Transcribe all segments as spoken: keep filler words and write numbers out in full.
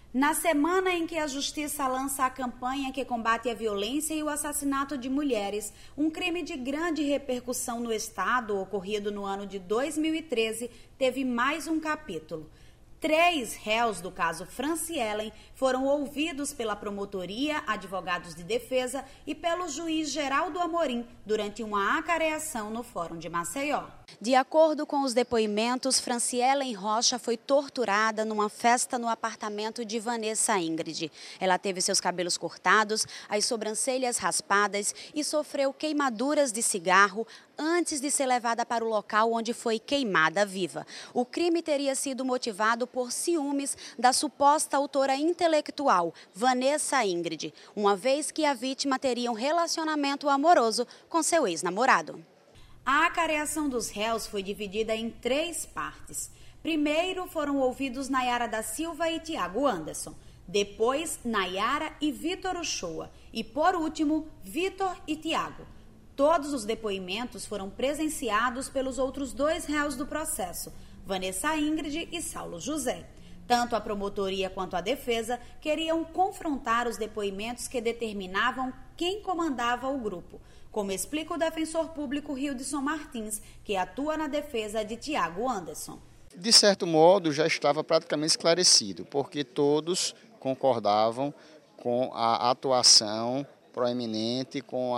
Na semana em que a Justiça lança a campanha que combate a violência e o assassinato de mulheres, um crime de grande repercussão no Estado, ocorrido no ano de dois mil e treze, teve mais um capítulo. Três réus do caso Franciellen foram ouvidos pela promotoria, advogados de defesa e pelo juiz Geraldo Amorim durante uma acareação no Fórum de Maceió. De acordo com os depoimentos, Franciellen Rocha foi torturada numa festa no apartamento de Vanessa Ingrid. Ela teve seus cabelos cortados, as sobrancelhas raspadas e sofreu queimaduras de cigarro antes de ser levada para o local onde foi queimada viva. O crime teria sido motivado por ciúmes da suposta autora intelectual, Vanessa Ingrid, uma vez que a vítima teria um relacionamento amoroso com seu ex-namorado. A acareação dos réus foi dividida em três partes. Primeiro foram ouvidos Nayara da Silva e Tiago Anderson. Depois, Nayara e Vitor Uchoa. E, por último, Vitor e Tiago. Todos os depoimentos foram presenciados pelos outros dois réus do processo, Vanessa Ingrid e Saulo José. Tanto a promotoria quanto a defesa queriam confrontar os depoimentos que determinavam quem comandava o grupo, como explica o defensor público Hildson Martins, que atua na defesa de Tiago Anderson. De certo modo, já estava praticamente esclarecido, porque todos concordavam com a atuação proeminente, com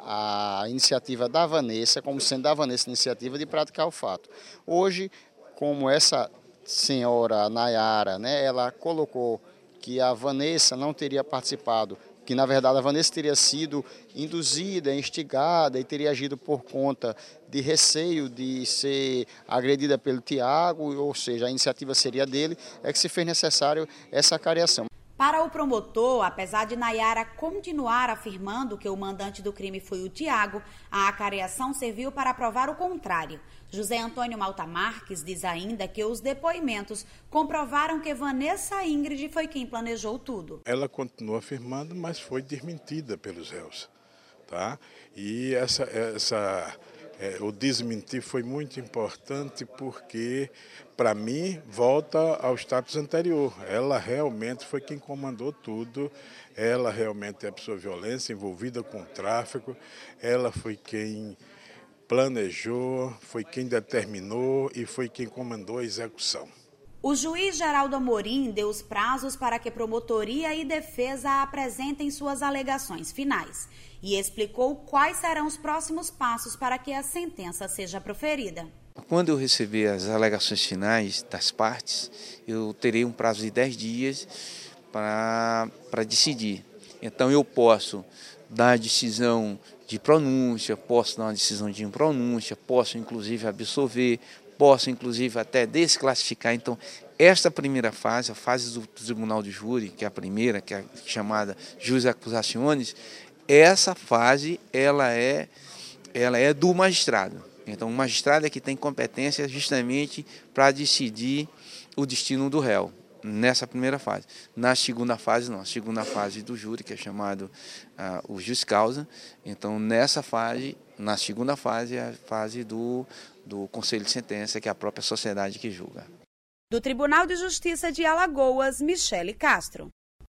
a, a iniciativa da Vanessa, como sendo da Vanessa a iniciativa de praticar o fato. Hoje, como essa senhora Nayara, né, ela colocou que a Vanessa não teria participado, que na verdade a Vanessa teria sido induzida, instigada e teria agido por conta de receio de ser agredida pelo Tiago, ou seja, a iniciativa seria dele, é que se fez necessário essa acareação. Para o promotor, apesar de Nayara continuar afirmando que o mandante do crime foi o Tiago, a acareação serviu para provar o contrário. José Antônio Malta Marques diz ainda que os depoimentos comprovaram que Vanessa Ingrid foi quem planejou tudo. Ela continua afirmando, mas foi desmentida pelos réus, tá? E essa, essa, é, o desmentir foi muito importante porque, para mim, volta ao status anterior. Ela realmente foi quem comandou tudo, ela realmente é a pessoa violência, envolvida com o tráfico, ela foi quem planejou, foi quem determinou e foi quem comandou a execução. O juiz Geraldo Amorim deu os prazos para que promotoria e defesa apresentem suas alegações finais e explicou quais serão os próximos passos para que a sentença seja proferida. Quando eu receber as alegações finais das partes, eu terei um prazo de dez dias para, para decidir. Então eu posso dar a decisão de pronúncia, posso dar uma decisão de impronúncia, posso inclusive absolver, posso inclusive até desclassificar. Então, esta primeira fase, a fase do tribunal de júri, que é a primeira, que é chamada jus accusationis, essa fase ela é, ela é do magistrado. Então, o magistrado é que tem competência justamente para decidir o destino do réu, nessa primeira fase. Na segunda fase, não. A segunda fase do júri, que é chamado uh, o jus causa. Então, nessa fase, na segunda fase, é a fase do, do conselho de sentença, que é a própria sociedade que julga. Do Tribunal de Justiça de Alagoas, Michele Castro.